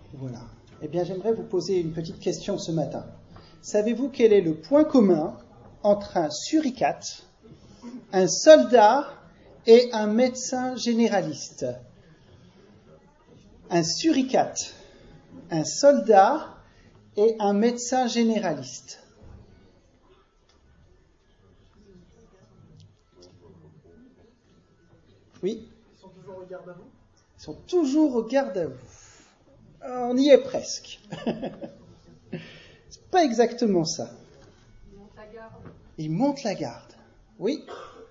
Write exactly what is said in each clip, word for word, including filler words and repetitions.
Voilà. Eh bien, j'aimerais vous poser une petite question ce matin. Savez-vous quel est le point commun entre un suricate, un soldat et un médecin généraliste? Un suricate, un soldat et un médecin généraliste. Oui? Ils sont toujours au garde à vous? Ils sont toujours au garde à vous. On y est presque. C'est pas exactement ça. Ils montent la garde. Ils montent la garde. Oui.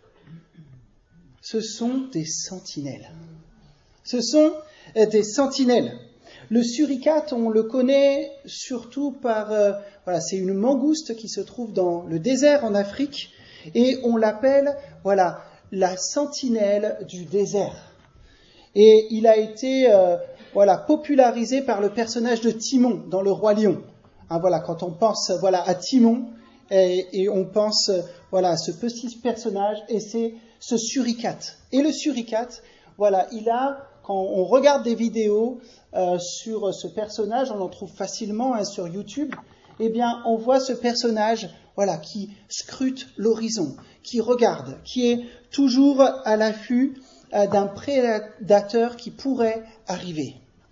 Ce sont des sentinelles. Ce sont des sentinelles. Le suricate, on le connaît surtout par... Euh, voilà, c'est une mangouste qui se trouve dans le désert en Afrique et on l'appelle, voilà, la sentinelle du désert. Et il a été, euh, voilà, popularisé par le personnage de Timon dans Le Roi Lion. Hein, voilà, quand on pense, voilà, à Timon et, et on pense, voilà, à ce petit personnage et c'est ce suricate. Et le suricate, voilà, il a... Quand on regarde des vidéos euh, sur ce personnage, on en trouve facilement hein, sur YouTube, eh bien, on voit ce personnage voilà, qui scrute l'horizon, qui regarde, qui est toujours à l'affût euh, d'un prédateur qui pourrait arriver.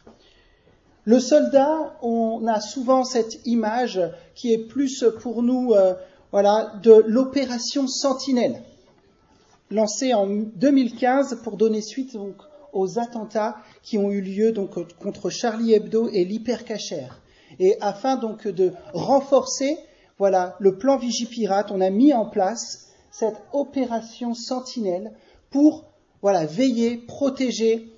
Le soldat, on a souvent cette image qui est plus pour nous euh, voilà, de l'opération Sentinelle, lancée en deux mille quinze pour donner suite donc, aux attentats qui ont eu lieu donc contre Charlie Hebdo et l'Hypercacher. Et afin donc de renforcer voilà le plan Vigipirate, on a mis en place cette opération Sentinelle pour voilà veiller, protéger,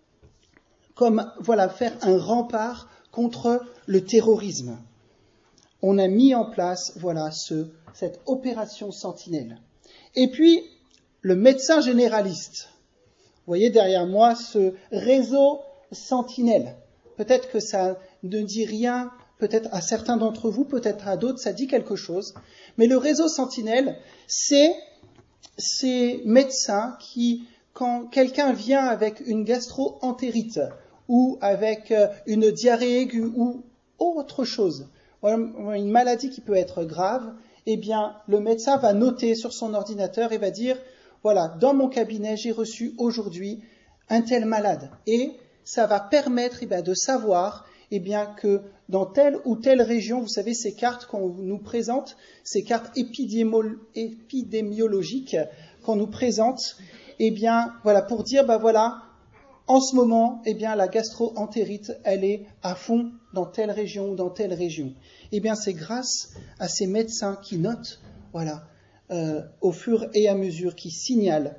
comme voilà faire un rempart contre le terrorisme. On a mis en place voilà ce cette opération Sentinelle. Et puis le médecin généraliste. Vous voyez derrière moi ce réseau Sentinelle. Peut-être que ça ne dit rien, peut-être à certains d'entre vous, peut-être à d'autres, ça dit quelque chose. Mais le réseau Sentinelle, c'est ces médecins qui, quand quelqu'un vient avec une gastro-entérite ou avec une diarrhée aiguë ou autre chose, une maladie qui peut être grave, eh bien, le médecin va noter sur son ordinateur et va dire voilà, dans mon cabinet, j'ai reçu aujourd'hui un tel malade. Et ça va permettre eh bien, de savoir eh bien, que dans telle ou telle région, vous savez, ces cartes qu'on nous présente, ces cartes épidémio- épidémiologiques qu'on nous présente, eh bien, voilà, pour dire, bah voilà, en ce moment, eh bien, la gastro-entérite, elle est à fond dans telle région ou dans telle région. Eh bien, c'est grâce à ces médecins qui notent, voilà, Euh, au fur et à mesure qui signale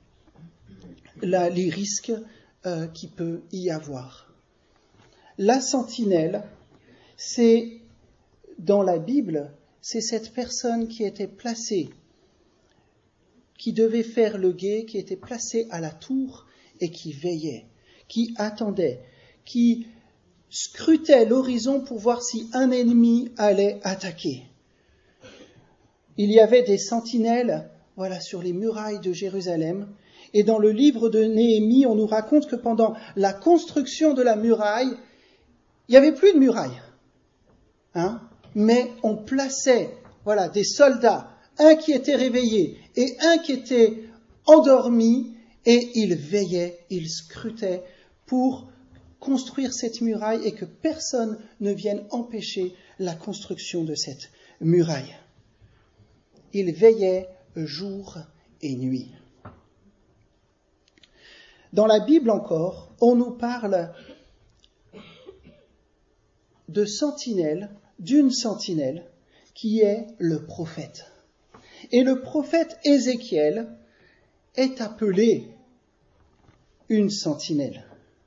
la, les risques euh, qu'il peut y avoir. La sentinelle, c'est, dans la Bible, c'est cette personne qui était placée, qui devait faire le guet, qui était placée à la tour et qui veillait, qui attendait, qui scrutait l'horizon pour voir si un ennemi allait attaquer. Il y avait des sentinelles, voilà, sur les murailles de Jérusalem. Et dans le livre de Néhémie, on nous raconte que pendant la construction de la muraille, il n'y avait plus de muraille. Hein, mais on plaçait, voilà, des soldats, un qui était réveillé et un qui était endormi, et ils veillaient, ils scrutaient pour construire cette muraille et que personne ne vienne empêcher la construction de cette muraille. Il veillait jour et nuit. Dans la Bible encore, on nous parle de sentinelle, d'une sentinelle qui est le prophète. Et le prophète Ézéchiel est appelé une sentinelle.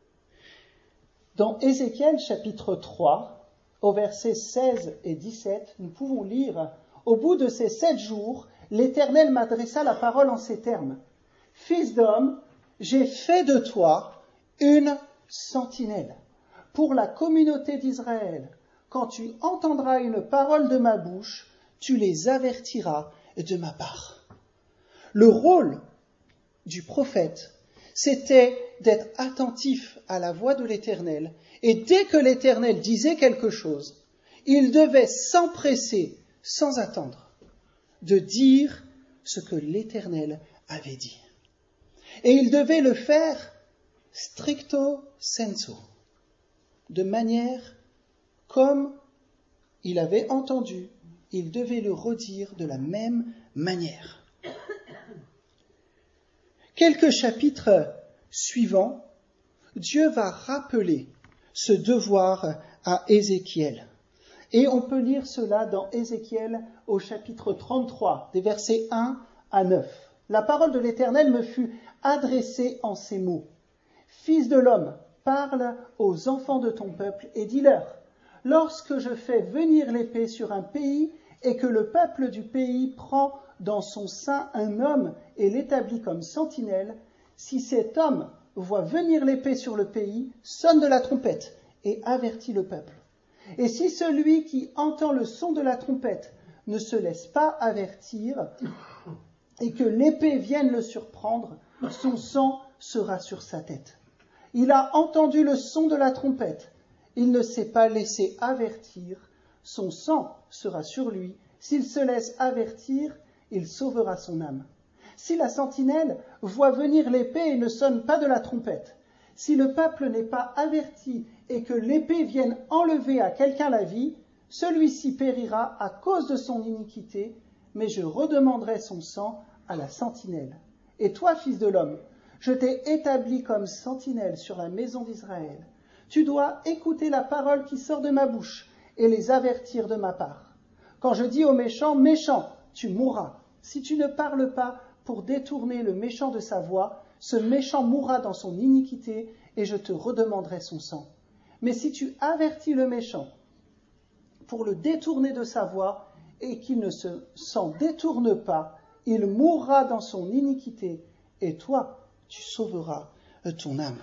Dans Ézéchiel chapitre trois, au versets seize et dix-sept, nous pouvons lire « Au bout de ces sept jours, l'Éternel m'adressa la parole en ces termes. Fils d'homme, j'ai fait de toi une sentinelle pour la communauté d'Israël. Quand tu entendras une parole de ma bouche, tu les avertiras de ma part. » Le rôle du prophète, c'était d'être attentif à la voix de l'Éternel. Et dès que l'Éternel disait quelque chose, il devait s'empresser, sans attendre, de dire ce que l'Éternel avait dit. Et il devait le faire stricto sensu, de manière comme il avait entendu, il devait le redire de la même manière. Quelques chapitres suivants, Dieu va rappeler ce devoir à Ézéchiel. Et on peut lire cela dans Ézéchiel au chapitre trente-trois, des versets un à neuf. La parole de l'Éternel me fut adressée en ces mots. Fils de l'homme, parle aux enfants de ton peuple et dis-leur, lorsque je fais venir l'épée sur un pays et que le peuple du pays prend dans son sein un homme et l'établit comme sentinelle, si cet homme voit venir l'épée sur le pays, sonne de la trompette et avertit le peuple. Et si celui qui entend le son de la trompette ne se laisse pas avertir et que l'épée vienne le surprendre, son sang sera sur sa tête. Il a entendu le son de la trompette, il ne s'est pas laissé avertir, son sang sera sur lui. S'il se laisse avertir, il sauvera son âme. Si la sentinelle voit venir l'épée et ne sonne pas de la trompette, si le peuple n'est pas averti et que l'épée vienne enlever à quelqu'un la vie, celui-ci périra à cause de son iniquité, mais je redemanderai son sang à la sentinelle. Et toi, fils de l'homme, je t'ai établi comme sentinelle sur la maison d'Israël. Tu dois écouter la parole qui sort de ma bouche et les avertir de ma part. Quand je dis au méchant, méchant, tu mourras. Si tu ne parles pas pour détourner le méchant de sa voie, ce méchant mourra dans son iniquité et je te redemanderai son sang. Mais si tu avertis le méchant pour le détourner de sa voie et qu'il ne se, s'en détourne pas, il mourra dans son iniquité et toi, tu sauveras ton âme.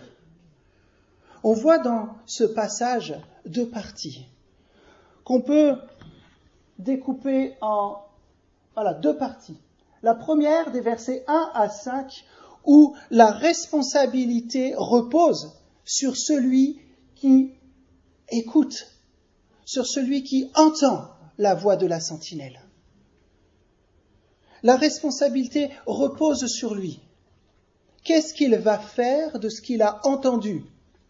On voit dans ce passage deux parties qu'on peut découper en voilà, deux parties. La première, des versets un à cinq, où la responsabilité repose sur celui qui écoute, sur celui qui entend la voix de la sentinelle. La responsabilité repose sur lui. Qu'est-ce qu'il va faire de ce qu'il a entendu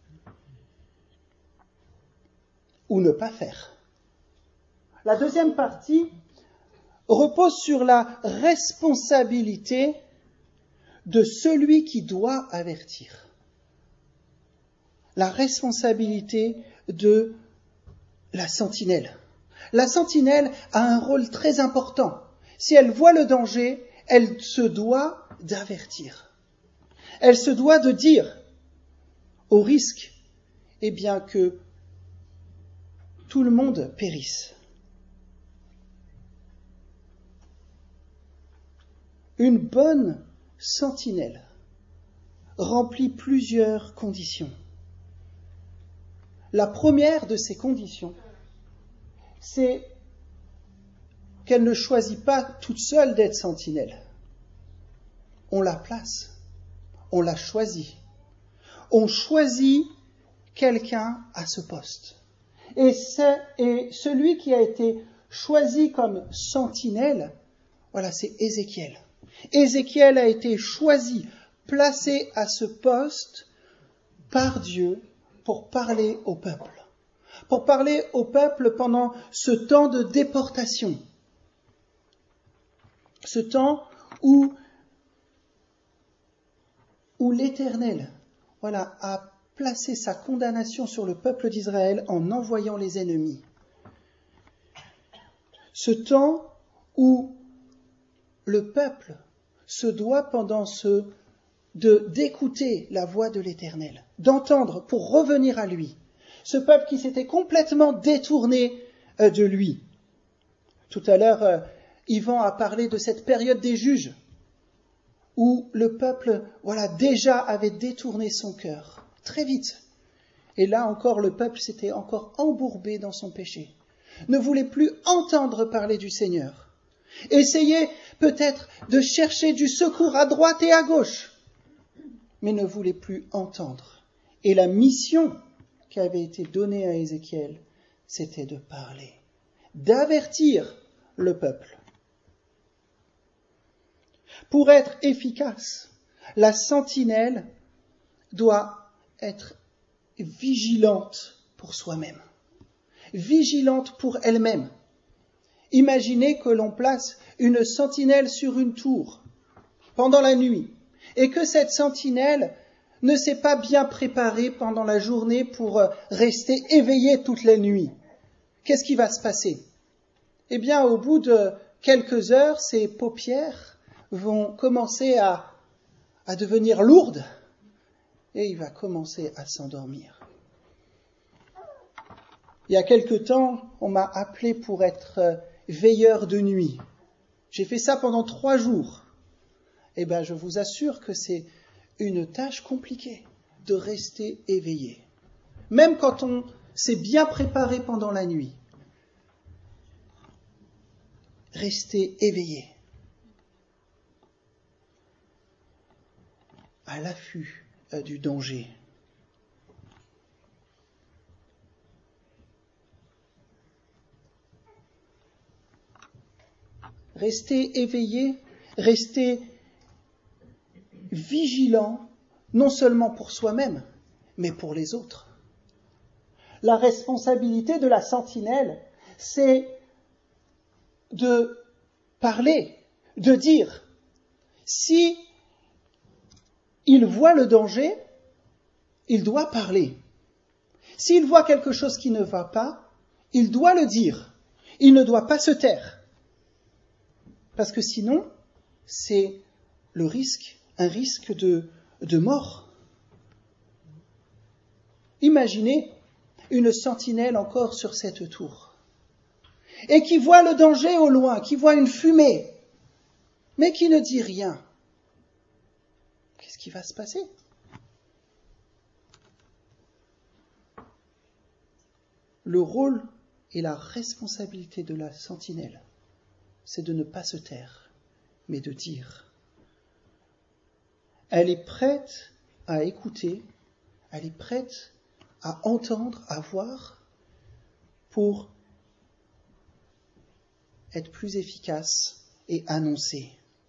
ou ne pas faire? La deuxième partie repose sur la responsabilité de celui qui doit avertir. La responsabilité de la sentinelle. La sentinelle a un rôle très important. Si elle voit le danger, elle se doit d'avertir. Elle se doit de dire, au risque, eh bien, que tout le monde périsse. Une bonne sentinelle remplit plusieurs conditions. La première de ces conditions, c'est qu'elle ne choisit pas toute seule d'être sentinelle. On la place, on la choisit. On choisit quelqu'un à ce poste. Et, c'est, et celui qui a été choisi comme sentinelle, voilà, c'est Ézéchiel. Ézéchiel a été choisi, placé à ce poste par Dieu pour parler au peuple. Pour parler au peuple pendant ce temps de déportation. Ce temps où, où l'Éternel, voilà, a placé sa condamnation sur le peuple d'Israël en envoyant les ennemis. Ce temps où le peuple se doit pendant ce de d'écouter la voix de l'Éternel, d'entendre pour revenir à lui. Ce peuple qui s'était complètement détourné de lui. Tout à l'heure, Yvan a parlé de cette période des juges, où le peuple, voilà, déjà avait détourné son cœur, très vite. Et là encore, le peuple s'était encore embourbé dans son péché, ne voulait plus entendre parler du Seigneur. Essayait peut-être de chercher du secours à droite et à gauche, mais ne voulait plus entendre. Et la mission qui avait été donnée à Ézéchiel, c'était de parler, d'avertir le peuple. Pour être efficace, la sentinelle doit être vigilante pour soi-même, vigilante pour elle-même. Imaginez que l'on place une sentinelle sur une tour pendant la nuit et que cette sentinelle ne s'est pas bien préparée pendant la journée pour rester éveillée toute la nuit. Qu'est-ce qui va se passer? Eh bien, au bout de quelques heures, ses paupières vont commencer à, à devenir lourdes et il va commencer à s'endormir. Il y a quelque temps, on m'a appelé pour être veilleur de nuit. J'ai fait ça pendant trois jours. Eh bien, je vous assure que c'est une tâche compliquée de rester éveillé. Même quand on s'est bien préparé pendant la nuit. Rester éveillé. À l'affût euh, du danger. Rester éveillé, rester vigilant, non seulement pour soi-même, mais pour les autres. La responsabilité de la sentinelle, c'est de parler, de dire, si il voit le danger, il doit parler. S'il voit quelque chose qui ne va pas, il doit le dire. Il ne doit pas se taire. Parce que sinon, c'est le risque, un risque de, de mort. Imaginez une sentinelle encore sur cette tour, et qui voit le danger au loin, qui voit une fumée, mais qui ne dit rien. Qu'est-ce qui va se passer? Le rôle et la responsabilité de la sentinelle, c'est de ne pas se taire, mais de dire. Elle est prête à écouter, elle est prête à entendre, à voir, pour être plus efficace et annoncer.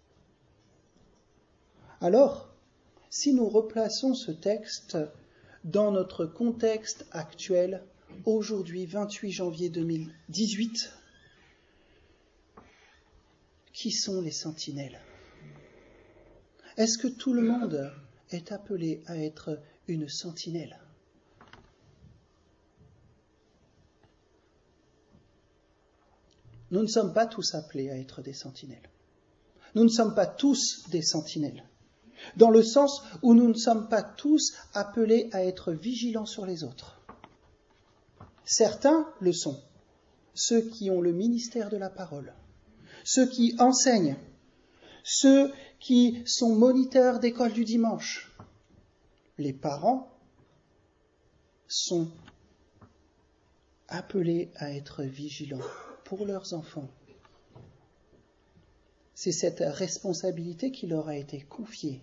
Alors, si nous replaçons ce texte dans notre contexte actuel, aujourd'hui, vingt-huit janvier deux mille dix-huit, qui sont les sentinelles? Est-ce que tout le monde est appelé à être une sentinelle? Nous ne sommes pas tous appelés à être des sentinelles. Nous ne sommes pas tous des sentinelles, dans le sens où nous ne sommes pas tous appelés à être vigilants sur les autres. Certains le sont, ceux qui ont le ministère de la parole, ceux qui enseignent, ceux qui sont moniteurs d'école du dimanche. Les parents sont appelés à être vigilants pour leurs enfants. C'est cette responsabilité qui leur a été confiée.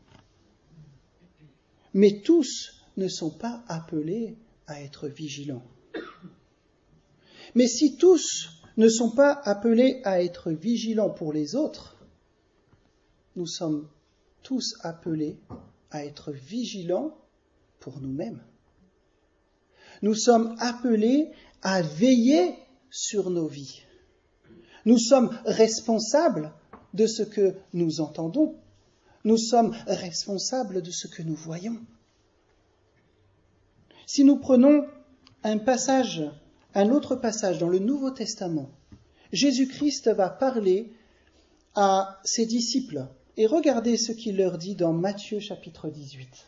Mais tous ne sont pas appelés à être vigilants. Mais si tous ne sont pas appelés à être vigilants pour les autres, nous sommes tous appelés à être vigilants pour nous-mêmes. Nous sommes appelés à veiller sur nos vies. Nous sommes responsables de ce que nous entendons. Nous sommes responsables de ce que nous voyons. Si nous prenons un passage, un autre passage dans le Nouveau Testament, Jésus-Christ va parler à ses disciples. Et regardez ce qu'il leur dit dans Matthieu chapitre dix-huit.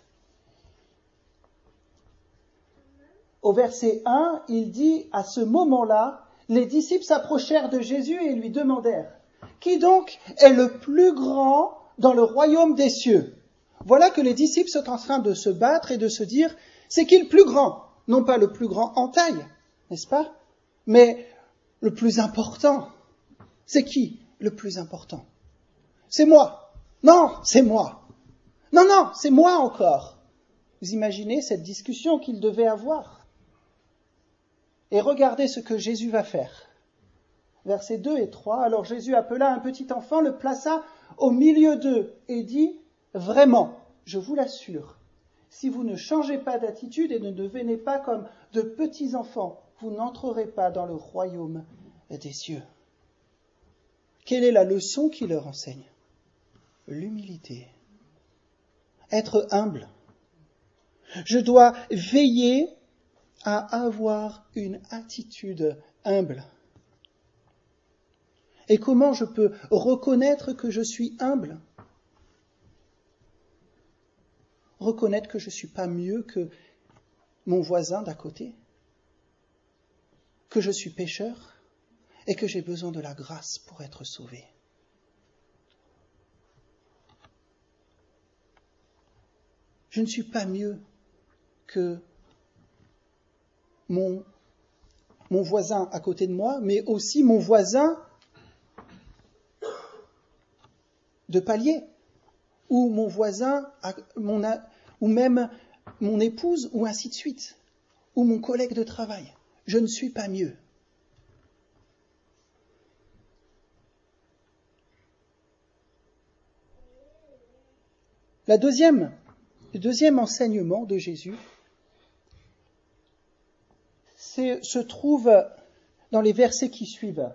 Au verset un, il dit, à ce moment-là, les disciples s'approchèrent de Jésus et lui demandèrent, « Qui donc est le plus grand dans le royaume des cieux ?» Voilà que les disciples sont en train de se battre et de se dire, c'est qui le plus grand? Non pas le plus grand en taille, n'est-ce pas? Mais le plus important. C'est qui le plus important? C'est moi. Non, c'est moi. Non, non, c'est moi encore. Vous imaginez cette discussion qu'ils devaient avoir. Et regardez ce que Jésus va faire. Versets deux et trois. Alors Jésus appela un petit enfant, le plaça au milieu d'eux et dit, vraiment, je vous l'assure, si vous ne changez pas d'attitude et ne devenez pas comme de petits enfants, vous n'entrerez pas dans le royaume des cieux. Quelle est la leçon qu'il leur enseigne? L'humilité. Être humble. Je dois veiller à avoir une attitude humble. Et comment je peux reconnaître que je suis humble? Reconnaître que je ne suis pas mieux que mon voisin d'à côté, que je suis pécheur et que j'ai besoin de la grâce pour être sauvé. Je ne suis pas mieux que mon, mon voisin à côté de moi, mais aussi mon voisin de palier, ou mon voisin, mon, ou même mon épouse, ou ainsi de suite, ou mon collègue de travail. Je ne suis pas mieux. La deuxième, le deuxième enseignement de Jésus c'est, se trouve dans les versets qui suivent.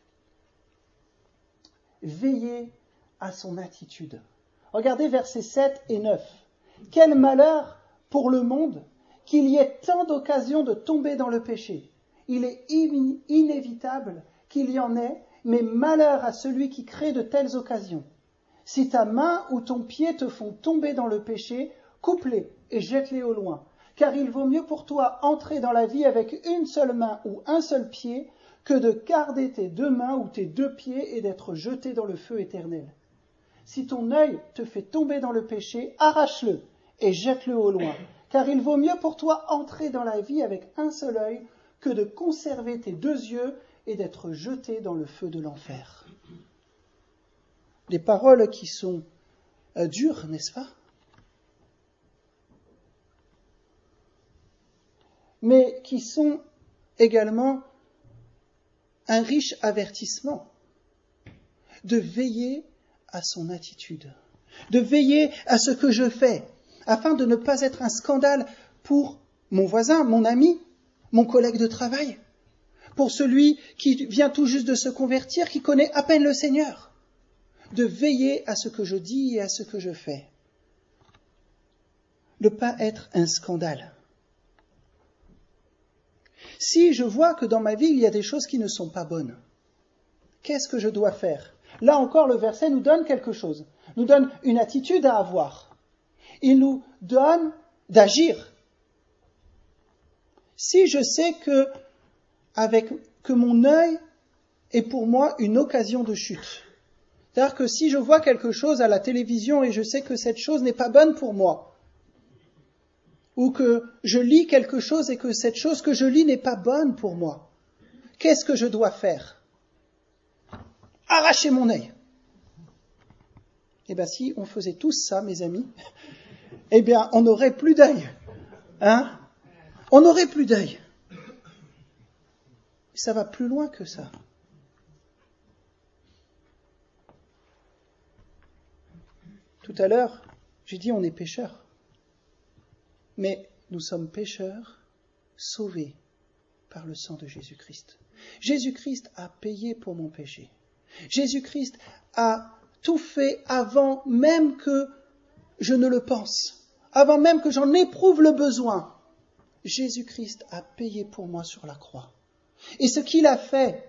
Veillez à son attitude. Regardez versets sept et neuf. Quel malheur pour le monde qu'il y ait tant d'occasions de tomber dans le péché. Il est in- inévitable qu'il y en ait, mais malheur à celui qui crée de telles occasions. Si ta main ou ton pied te font tomber dans le péché, coupe-les et jette-les au loin. Car il vaut mieux pour toi entrer dans la vie avec une seule main ou un seul pied que de garder tes deux mains ou tes deux pieds et d'être jeté dans le feu éternel. Si ton œil te fait tomber dans le péché, arrache-le et jette-le au loin. Car il vaut mieux pour toi entrer dans la vie avec un seul œil que de conserver tes deux yeux et d'être jeté dans le feu de l'enfer. Des paroles qui sont euh, dures, n'est-ce pas? Mais qui sont également un riche avertissement de veiller à son attitude, de veiller à ce que je fais, afin de ne pas être un scandale pour mon voisin, mon ami, mon collègue de travail, pour celui qui vient tout juste de se convertir, qui connaît à peine le Seigneur, de veiller à ce que je dis et à ce que je fais, ne pas être un scandale. Si je vois que dans ma vie, il y a des choses qui ne sont pas bonnes, qu'est-ce que je dois faire? Là encore, le verset nous donne quelque chose, nous donne une attitude à avoir. Il nous donne d'agir. Si je sais que, avec, que mon œil est pour moi une occasion de chute, c'est-à-dire que si je vois quelque chose à la télévision et je sais que cette chose n'est pas bonne pour moi, ou que je lis quelque chose et que cette chose que je lis n'est pas bonne pour moi, qu'est-ce que je dois faire? Arracher mon œil. Eh bien, si on faisait tous ça, mes amis, eh bien, on n'aurait plus d'œil. Hein? On n'aurait plus d'œil. Ça va plus loin que ça. Tout à l'heure, j'ai dit on est pécheurs. Mais nous sommes pécheurs, sauvés par le sang de Jésus-Christ. Jésus-Christ a payé pour mon péché. Jésus-Christ a tout fait avant même que je ne le pense, avant même que j'en éprouve le besoin. Jésus-Christ a payé pour moi sur la croix. Et ce qu'il a fait,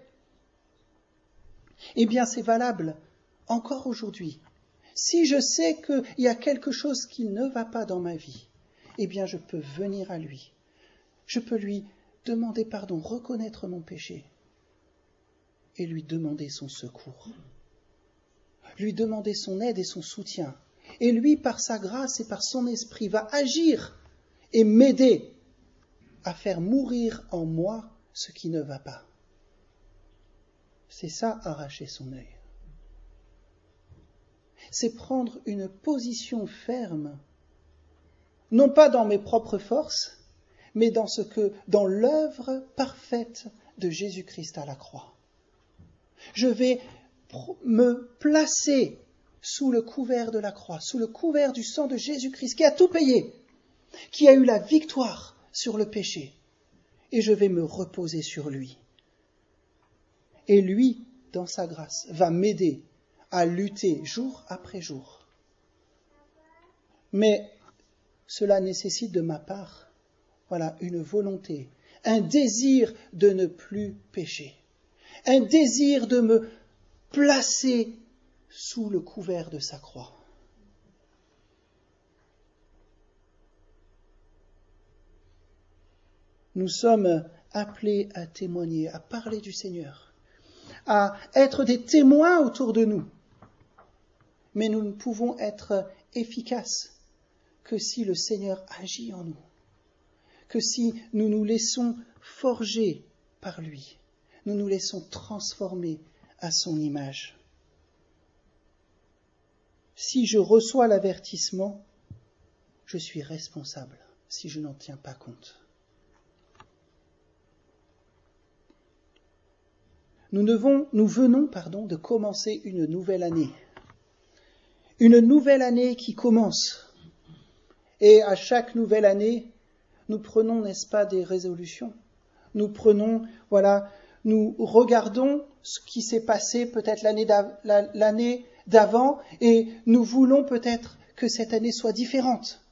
eh bien c'est valable encore aujourd'hui. Si je sais qu'il y a quelque chose qui ne va pas dans ma vie, eh bien je peux venir à lui. Je peux lui demander pardon, reconnaître mon péché et lui demander son secours. Lui demander son aide et son soutien. Et lui, par sa grâce et par son esprit, va agir et m'aider à faire mourir en moi ce qui ne va pas. C'est ça, arracher son œil. c'est prendre une position ferme, non pas dans mes propres forces, mais dans ce que, dans l'œuvre parfaite de Jésus-Christ à la croix. Je vais me placer sous le couvert de la croix, sous le couvert du sang de Jésus-Christ, qui a tout payé, qui a eu la victoire sur le péché, et je vais me reposer sur lui. Et lui, dans sa grâce, va m'aider à lutter jour après jour. Mais cela nécessite de ma part, voilà, une volonté, un désir de ne plus pécher, un désir de me placer sous le couvert de sa croix. Nous sommes appelés à témoigner, à parler du Seigneur, à être des témoins autour de nous. Mais nous ne pouvons être efficaces que si le Seigneur agit en nous, que si nous nous laissons forger par lui, nous nous laissons transformer à son image. Si je reçois l'avertissement, je suis responsable si je n'en tiens pas compte. Nous, devons, nous venons pardon, de commencer une nouvelle année. Une nouvelle année qui commence. Et à chaque nouvelle année, nous prenons, n'est-ce pas, des résolutions. Nous prenons, voilà, nous regardons ce qui s'est passé peut-être l'année, d'av- l'année d'avant et nous voulons peut-être que cette année soit différente.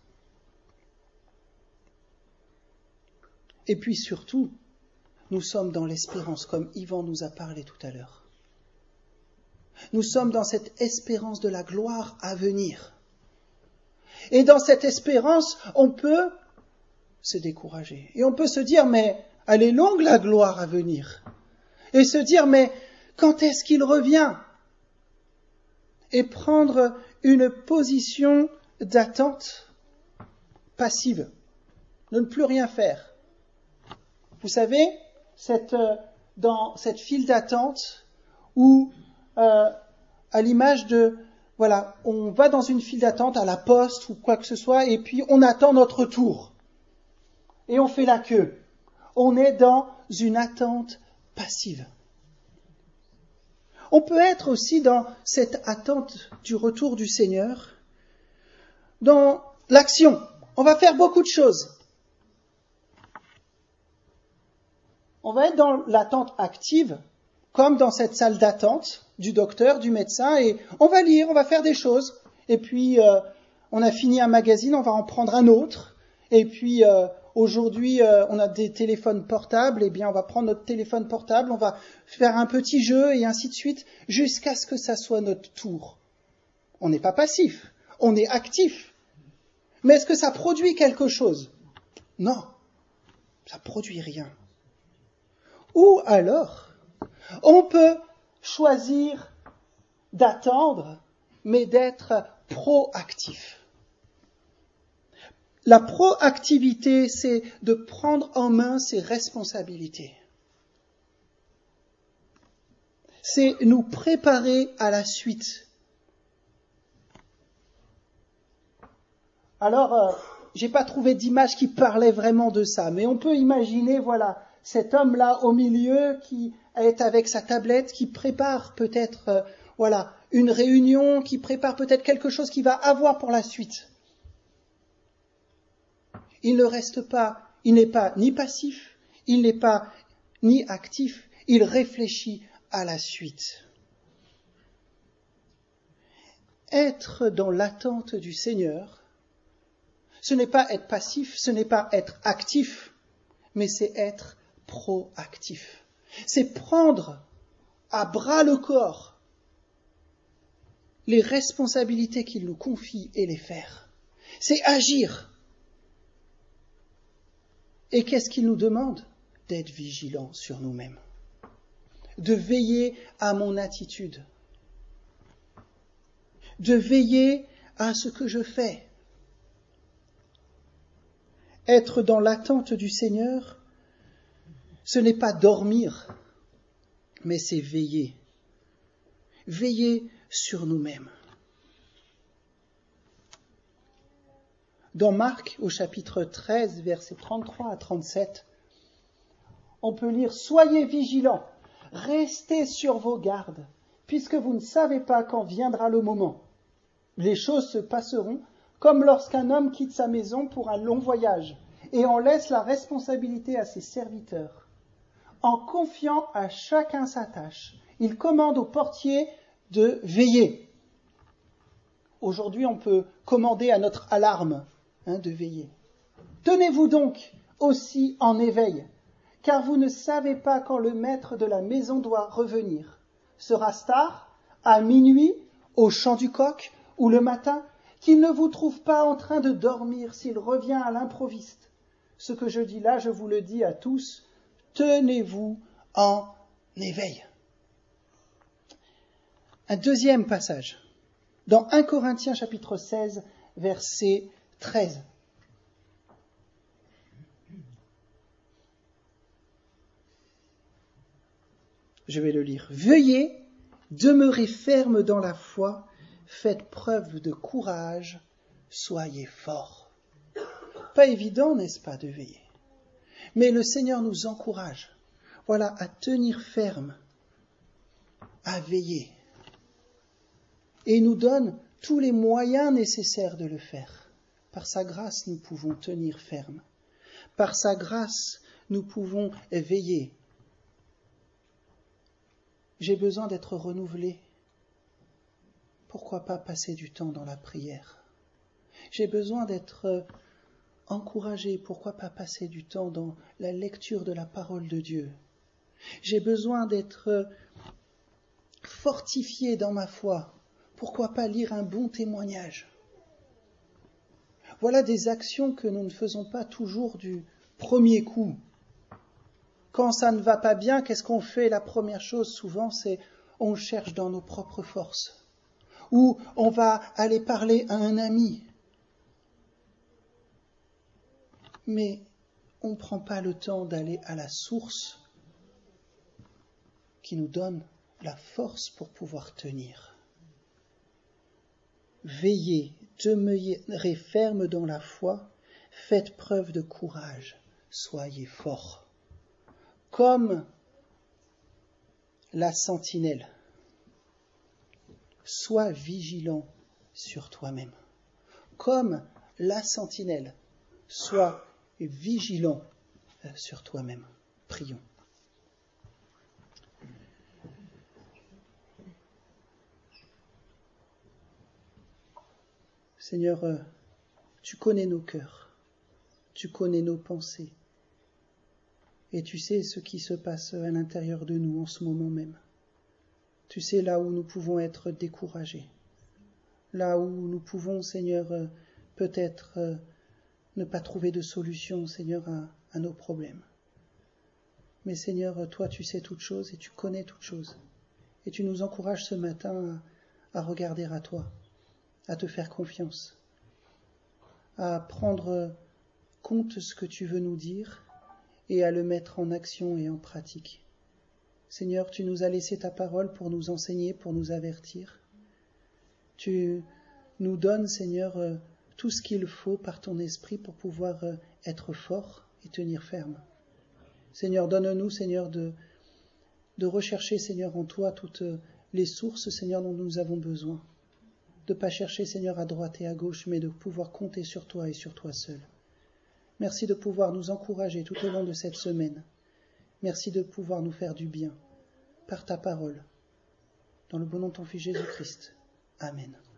Et puis surtout, nous sommes dans l'espérance, comme Yvan nous a parlé tout à l'heure. Nous sommes dans cette espérance de la gloire à venir. Et dans cette espérance, on peut se décourager. Et on peut se dire, mais elle est longue la gloire à venir. Et se dire, mais quand est-ce qu'il revient ? Et prendre une position d'attente passive, de ne plus rien faire. Vous savez, cette, euh, dans cette file d'attente où, euh, à l'image de, voilà, on va dans une file d'attente à la poste ou quoi que ce soit, et puis on attend notre tour. Et on fait la queue. On est dans une attente passive. On peut être aussi dans cette attente du retour du Seigneur, dans l'action. On va faire beaucoup de choses. On va être dans l'attente active, comme dans cette salle d'attente du docteur, du médecin, et on va lire, on va faire des choses. Et puis, euh, on a fini un magazine, on va en prendre un autre. Et puis, euh, aujourd'hui, euh, on a des téléphones portables, et bien, on va prendre notre téléphone portable, on va faire un petit jeu, et ainsi de suite, jusqu'à ce que ça soit notre tour. On n'est pas passif, on est actif. Mais est-ce que ça produit quelque chose ? Non, ça produit rien. Ou alors, on peut choisir d'attendre, mais d'être proactif. La proactivité, c'est de prendre en main ses responsabilités. C'est nous préparer à la suite. Alors, euh, j'ai pas trouvé d'image qui parlait vraiment de ça, mais on peut imaginer, voilà, cet homme-là au milieu qui est avec sa tablette, qui prépare peut-être, euh, voilà, une réunion, qui prépare peut-être quelque chose qu'il va avoir pour la suite. Il ne reste pas, il n'est pas ni passif, il n'est pas ni actif, il réfléchit à la suite. Être dans l'attente du Seigneur, ce n'est pas être passif, ce n'est pas être actif, mais c'est être proactif. C'est prendre à bras le corps les responsabilités qu'il nous confie et les faire. C'est agir. Et qu'est-ce qu'il nous demande ? D'être vigilants sur nous-mêmes, de veiller à mon attitude, de veiller à ce que je fais. Être dans l'attente du Seigneur, ce n'est pas dormir, mais c'est veiller. Veiller sur nous-mêmes. Dans Marc, au chapitre treize, versets trente-trois à trente-sept, on peut lire « Soyez vigilants, restez sur vos gardes, puisque vous ne savez pas quand viendra le moment. Les choses se passeront comme lorsqu'un homme quitte sa maison pour un long voyage et en laisse la responsabilité à ses serviteurs. En confiant à chacun sa tâche, il commande au portier de veiller. » Aujourd'hui, on peut commander à notre alarme hein, de veiller. « Tenez-vous donc aussi en éveil, car vous ne savez pas quand le maître de la maison doit revenir. Sera-ce tard, à minuit, au chant du coq ou le matin, qu'il ne vous trouve pas en train de dormir s'il revient à l'improviste. Ce que je dis là, je vous le dis à tous, tenez-vous en éveil. » Un deuxième passage, dans premier Corinthiens chapitre seize, verset treize. Je vais le lire. « Veuillez demeurer ferme dans la foi, faites preuve de courage, soyez forts. » Pas évident, n'est-ce pas, de veiller. Mais le Seigneur nous encourage, voilà, à tenir ferme, à veiller. Et il nous donne tous les moyens nécessaires de le faire. Par sa grâce, nous pouvons tenir ferme. Par sa grâce, nous pouvons veiller. J'ai besoin d'être renouvelé. Pourquoi pas passer du temps dans la prière? J'ai besoin d'être encouragé. Pourquoi pas passer du temps dans la lecture de la parole de Dieu? J'ai besoin d'être fortifié dans ma foi. Pourquoi pas lire un bon témoignage? Voilà des actions que nous ne faisons pas toujours du premier coup. Quand ça ne va pas bien, qu'est-ce qu'on fait? La première chose, souvent, c'est on cherche dans nos propres forces. Ou on va aller parler à un ami. Mais on ne prend pas le temps d'aller à la source qui nous donne la force pour pouvoir tenir. Veillez, demeurez ferme dans la foi, faites preuve de courage, soyez forts. Comme la sentinelle, sois vigilant sur toi-même. Comme la sentinelle, sois vigilant sur toi-même. Prions. Seigneur, tu connais nos cœurs, tu connais nos pensées, et tu sais ce qui se passe à l'intérieur de nous en ce moment même. Tu sais là où nous pouvons être découragés, là où nous pouvons, Seigneur, peut-être ne pas trouver de solution, Seigneur, à, à nos problèmes. Mais Seigneur, toi, tu sais toutes choses et tu connais toutes choses. Et tu nous encourages ce matin à, à regarder à toi, à te faire confiance, à prendre compte de ce que tu veux nous dire et à le mettre en action et en pratique. Seigneur, tu nous as laissé ta parole pour nous enseigner, pour nous avertir. Tu nous donnes, Seigneur, tout ce qu'il faut par ton esprit pour pouvoir être fort et tenir ferme. Seigneur, donne-nous, Seigneur, de, de rechercher, Seigneur, en toi toutes les sources, Seigneur, dont nous avons besoin. De ne pas chercher, Seigneur, à droite et à gauche, mais de pouvoir compter sur toi et sur toi seul. Merci de pouvoir nous encourager tout au long de cette semaine. Merci de pouvoir nous faire du bien par ta parole. Dans le bon nom de ton Fils Jésus-Christ. Amen.